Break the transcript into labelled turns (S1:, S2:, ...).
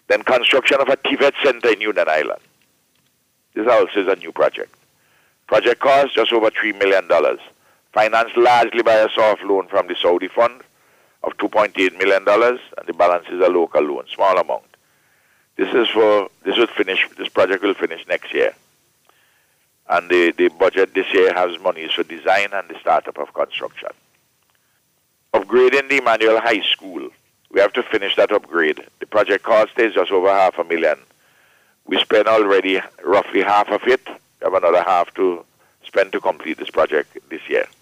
S1: Then construction of a TVET center in Union Island. This also is a new project. Project cost just over $3 million, financed largely by a soft loan from the Saudi fund of $2.8 million, and the balance is a local loan, small amount. This project will finish next year. And the budget this year has monies for design and the startup of construction. Upgrading the Emmanuel High School. We have to finish that upgrade. The project cost is just over $500,000. We spent already roughly half of it. We have another half to spend to complete this project this year.